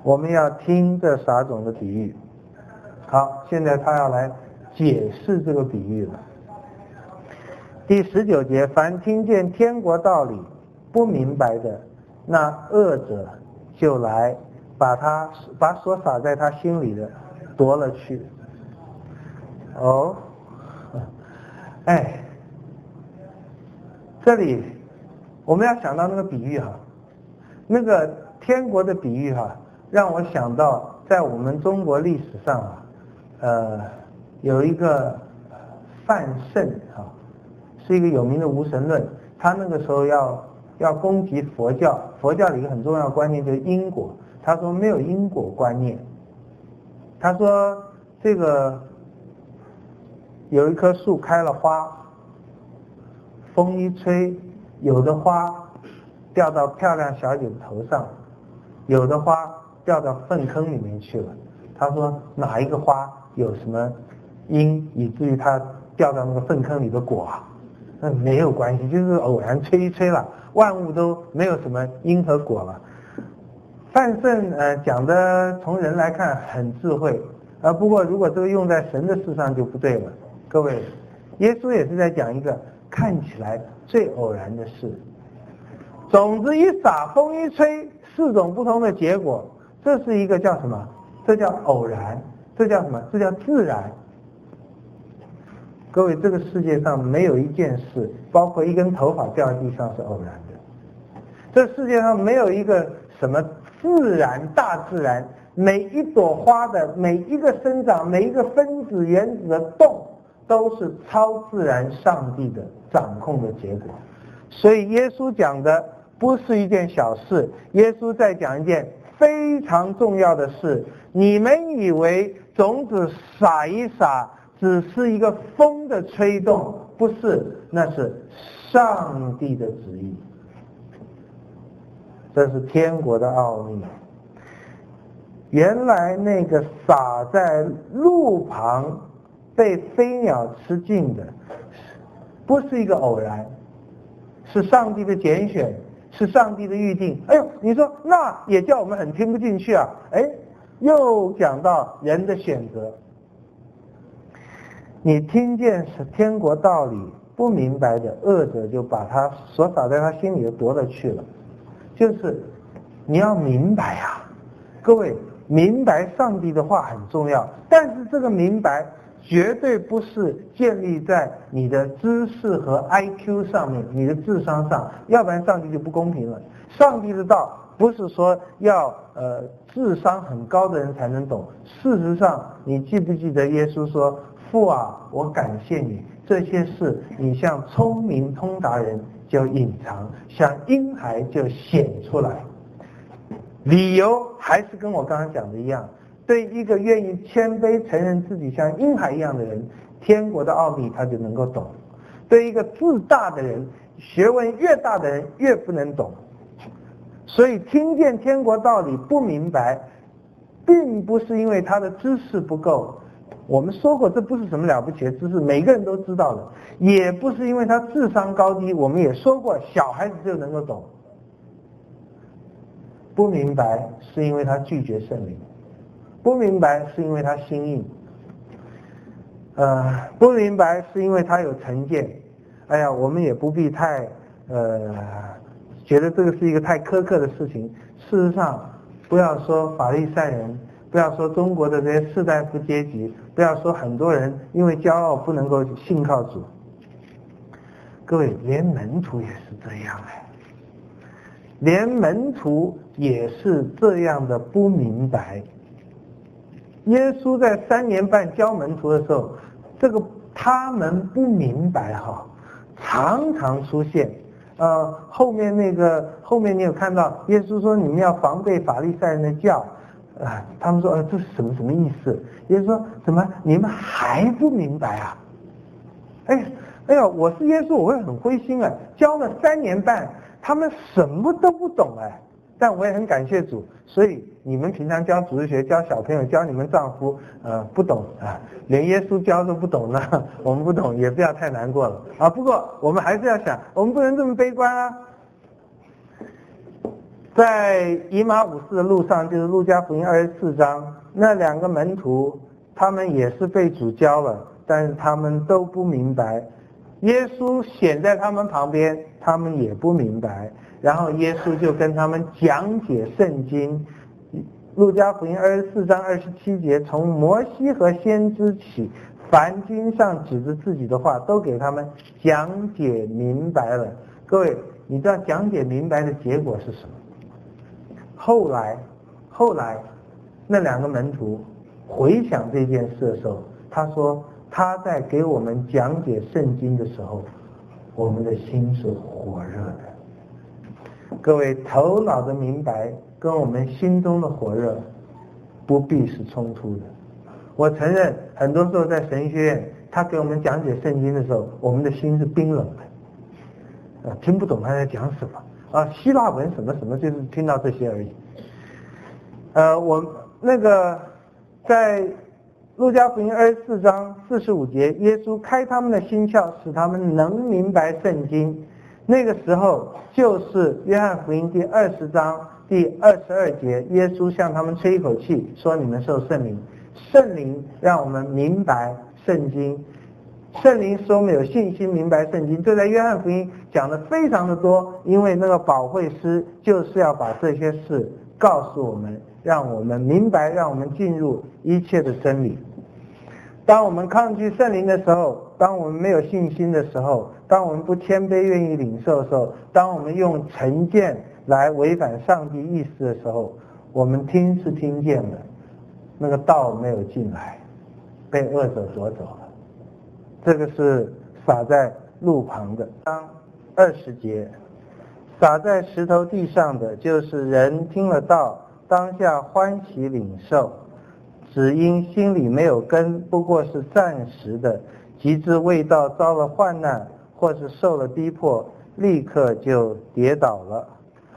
我们要听这撒种的比喻。好，现在他要来解释这个比喻了。第19节，凡听见天国道理不明白的，那恶者就来把所撒在他心里的夺了去。这里我们要想到那个比喻那个天国的比喻让我想到在我们中国历史上有一个范胜是一个有名的无神论，他那个时候要攻击佛教，佛教的一个很重要的观念就是因果，他说没有因果观念，他说这个有一棵树开了花，风一吹，有的花掉到漂亮小姐的头上，有的花掉到粪坑里面去了，他说哪一个花有什么因以至于它掉到那个粪坑里的果那没有关系，就是偶然吹一吹了，万物都没有什么因和果了。范胜讲的从人来看很智慧，不过如果这个用在神的事上就不对了。各位，耶稣也是在讲一个看起来最偶然的事，种子一撒，风一吹，4种不同的结果，这是一个叫什么？这叫偶然，这叫什么？这叫自然。各位，这个世界上没有一件事，包括一根头发掉地上是偶然的。这世界上没有一个什么自然、大自然，每一朵花的每一个生长，每一个分子、原子的动，都是超自然上帝的掌控的结果。所以耶稣讲的不是一件小事，耶稣在讲一件非常重要的事。你们以为种子撒一撒只是一个风的吹动，不是，那是上帝的旨意。这是天国的奥秘。原来那个撒在路旁被飞鸟吃尽的，不是一个偶然，是上帝的拣选，是上帝的预定。你说那也叫我们很听不进去又讲到人的选择。你听见是天国道理不明白的，恶者就把他所撒在他心里的夺了去了。就是你要明白各位，明白上帝的话很重要，但是这个明白绝对不是建立在你的知识和 IQ 上面，你的智商上，要不然上帝就不公平了。上帝的道不是说要智商很高的人才能懂。事实上，你记不记得耶稣说，父啊，我感谢你，这些事你向聪明通达人就隐藏，向婴孩就显出来。理由还是跟我刚刚讲的一样，对一个愿意谦卑承认自己像婴孩一样的人，天国的奥秘他就能够懂。对一个自大的人，学问越大的人越不能懂。所以听见天国道理不明白，并不是因为他的知识不够，我们说过这不是什么了不起的知识，每个人都知道的，也不是因为他智商高低，我们也说过小孩子就能够懂。不明白是因为他拒绝圣灵，不明白是因为他心硬，不明白是因为他有成见。我们也不必太觉得这个是一个太苛刻的事情。事实上，不要说法利赛人，不要说中国的这些士大夫阶级，不要说很多人因为骄傲不能够信靠主，各位，连门徒也是这样连门徒也是这样的不明白。耶稣在3年半教门徒的时候，这个他们不明白常常出现。后面你有看到耶稣说你们要防备法利赛人的教，他们说这是什么意思？耶稣说怎么你们还不明白我是耶稣，我会很灰心教了3年半，他们什么都不懂但我也很感谢主，所以你们平常教主日学、教小朋友、教你们丈夫不懂连耶稣教都不懂呢，我们不懂也不要太难过了不过我们还是要想，我们不能这么悲观在以马忤斯的路上，就是路加福音24章，那2个门徒他们也是被主教了，但是他们都不明白。耶稣显在他们旁边，他们也不明白，然后耶稣就跟他们讲解圣经。路加福音24章27节，从摩西和先知起，凡经上指着自己的话，都给他们讲解明白了。各位，你知道讲解明白的结果是什么？后来那2个门徒回想这件事的时候，他说他在给我们讲解圣经的时候，我们的心是火热的。各位，头脑的明白跟我们心中的火热不必是冲突的。我承认很多时候在神学院他给我们讲解圣经的时候，我们的心是冰冷的，听不懂他在讲什么啊，希腊文什么什么，就是听到这些而已。我那个在路加福音24章45节，耶稣开他们的心窍，使他们能明白圣经。那个时候就是约翰福音第20章第22节，耶稣向他们吹一口气，说你们受圣灵。圣灵让我们明白圣经，圣灵使我们有信心明白圣经。这在约翰福音讲的非常的多，因为那个保惠师就是要把这些事告诉我们，让我们明白，让我们进入一切的真理。当我们抗拒圣灵的时候，当我们没有信心的时候，当我们不谦卑愿意领受的时候，当我们用成见来违反上帝意思的时候，我们听是听见了，那个道没有进来，被恶者夺走了。这个是撒在路旁的。当20节，撒在石头地上的，就是人听了道，当下欢喜领受，只因心里没有根，不过是暂时的，及至未到遭了患难，或是受了逼迫，立刻就跌倒了。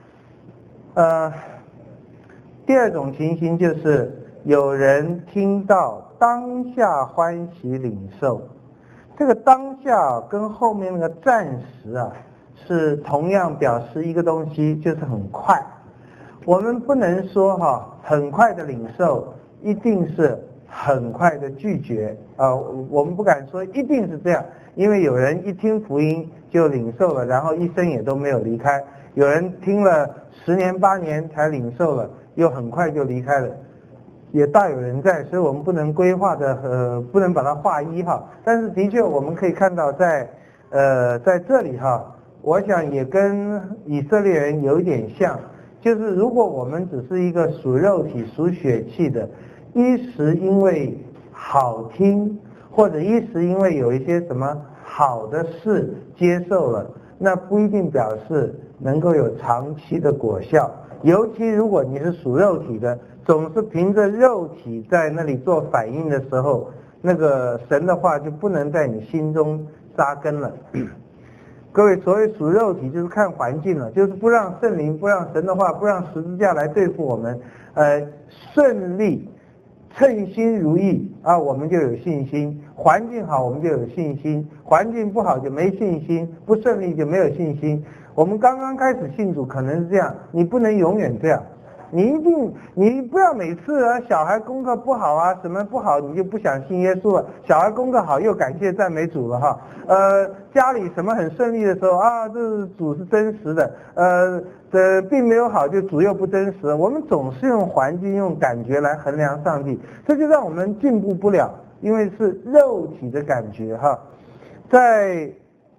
第二种情形就是有人听到当下欢喜领受，这个当下跟后面那个暂时是同样表示一个东西，就是很快。我们不能说很快的领受一定是很快的拒绝我们不敢说一定是这样，因为有人一听福音就领受了，然后一生也都没有离开；有人听了10年8年才领受了，又很快就离开了，也大有人在。所以我们不能规划的不能把它划一但是的确我们可以看到在这里我想也跟以色列人有一点像，就是如果我们只是一个属肉体属血气的，一时因为好听，或者一时因为有一些什么好的事接受了，那不一定表示能够有长期的果效。尤其如果你是属肉体的，总是凭着肉体在那里做反应的时候，那个神的话就不能在你心中扎根了。各位，所谓属肉体就是看环境了，就是不让圣灵，不让神的话，不让十字架来对付我们，顺利称心如意我们就有信心；环境好我们就有信心，环境不好就没信心，不顺利就没有信心。我们刚刚开始信主可能是这样，你不能永远这样。你不要每次小孩功课不好什么不好你就不想信耶稣了，小孩功课好又感谢赞美主了家里什么很顺利的时候这主是真实的，并没有好就主又不真实。我们总是用环境用感觉来衡量上帝，这就让我们进步不了，因为是肉体的感觉在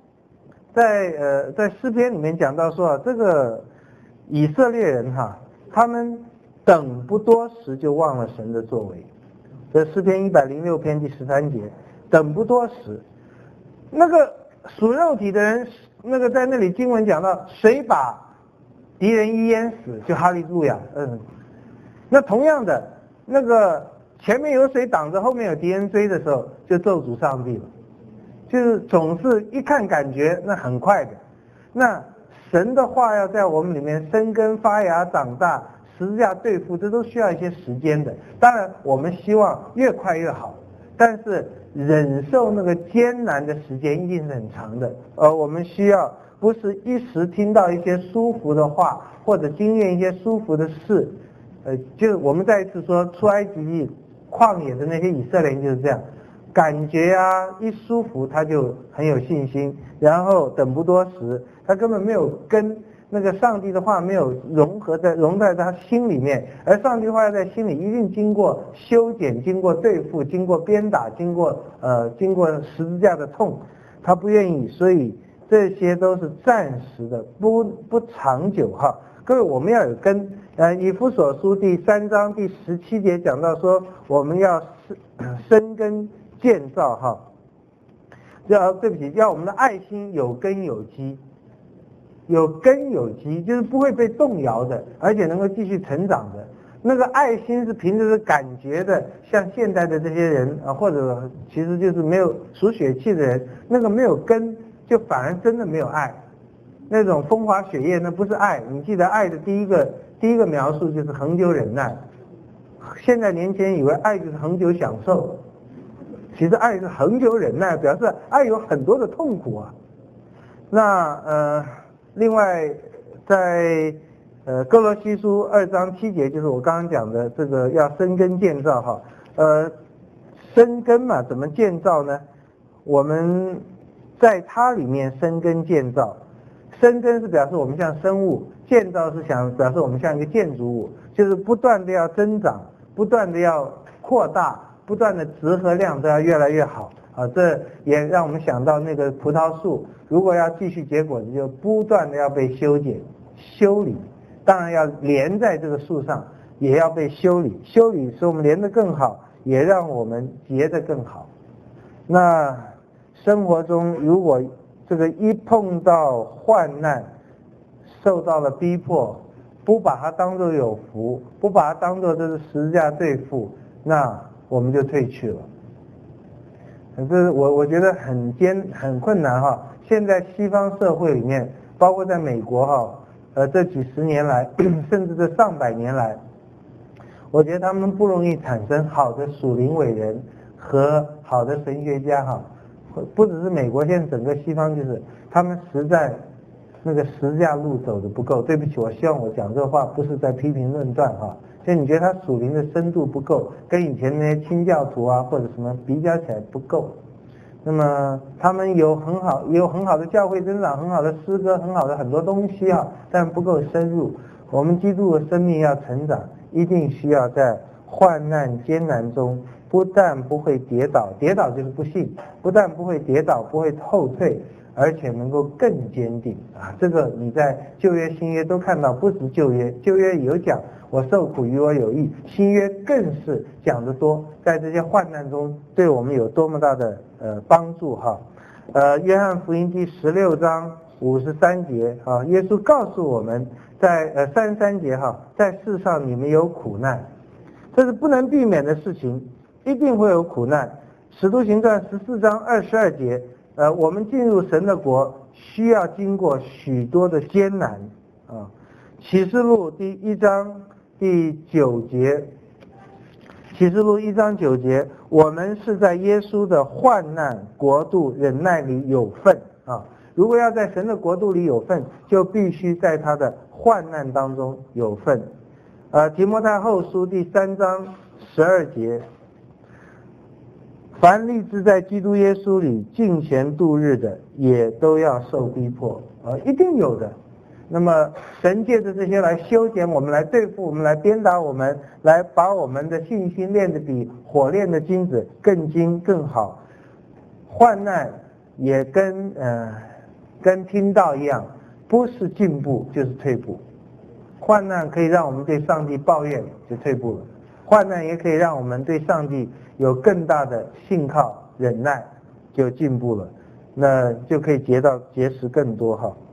诗篇里面讲到说这个以色列人他们等不多时就忘了神的作为。这诗篇106篇第13节，等不多时。那个属肉体的人，那个在那里经文讲到，谁把敌人一淹死，就哈利路亚。那同样的，那个前面有水挡着，后面有敌人追的时候，就咒诅上帝了。就是总是一看感觉那很快的。那神的话要在我们里面生根发芽长大，十字架对付，这都需要一些时间的。当然我们希望越快越好，但是忍受那个艰难的时间一定是很长的。我们需要不是一时听到一些舒服的话，或者经验一些舒服的事。就我们再一次说，出埃及记旷野的那些以色列人就是这样，感觉啊一舒服他就很有信心，然后等不多时，他根本没有跟那个上帝的话没有融在他心里面，而上帝的话要在心里一定经过修剪，经过对付，经过鞭打，经过十字架的痛，他不愿意，所以这些都是暂时的，不长久哈。各位，我们要有根。以弗所书第3章第17节讲到说，我们要生根建造哈，要我们的爱心有根有基，有根有基就是不会被动摇的，而且能够继续成长的。那个爱心是凭着是感觉的，像现代的这些人啊，或者其实就是没有属血气的人，那个没有根，就反而真的没有爱。那种风花雪月，那不是爱。你记得爱的第一个描述就是恒久忍耐。现在年轻人以为爱就是恒久享受，其实爱是恒久忍耐，表示爱有很多的痛苦啊。那另外在哥罗西书2章7节，就是我刚刚讲的这个要生根建造哈。生根嘛，怎么建造呢？我们在它里面生根建造。生根是表示我们像生物，建造是表示我们像一个建筑物，就是不断的要增长，不断的要扩大，不断的质和量都要越来越好啊。这也让我们想到那个葡萄树，如果要继续结果子，就不断的要被修剪、修理，当然要连在这个树上，也要被修理。修理使我们连得更好，也让我们结得更好。那生活中如果这个一碰到患难，受到了逼迫，不把它当作有福，不把它当作这是十字架对付，那我们就退去了。这是我觉得很困难哈。现在西方社会里面，包括在美国哈，这几十年来，甚至这上百年来，我觉得他们不容易产生好的属灵伟人和好的神学家哈。不只是美国，现在整个西方就是他们实在那个十字架路走的不够。对不起，我希望我讲这话不是在批评论断哈。就你觉得他属灵的深度不够，跟以前那些清教徒啊或者什么比较起来不够。那么他们有很好的教会增长，很好的诗歌，很好的很多东西啊，但不够深入。我们基督的生命要成长，一定需要在患难艰难中，不但不会跌倒，跌倒就是不幸，不但不会跌倒，不会后退，而且能够更坚定啊！这个你在旧约新约都看到，不止旧约，旧约有讲我受苦与我有益，新约更是讲得多，在这些患难中对我们有多么大的帮助哈。约翰福音第16章53节啊，耶稣告诉我们在33节哈，在世上你们有苦难，这是不能避免的事情，一定会有苦难。使徒行传14章22节，我们进入神的国需要经过许多的艰难啊。启示录第1章第9节，启示录1章9节，我们是在耶稣的患难国度忍耐里有份啊。如果要在神的国度里有份，就必须在他的患难当中有份。提摩太后书第3章12节，凡立志在基督耶稣里敬虔度日的，也都要受逼迫，一定有的。那么神借着这些来修剪我们，来对付我们，来鞭打我们，来把我们的信心练得比火炼的金子更精更好。患难也跟听道一样，不是进步就是退步。患难可以让我们对上帝抱怨，就退步了；患难也可以让我们对上帝有更大的信靠忍耐，就进步了，那就可以结识更多哈。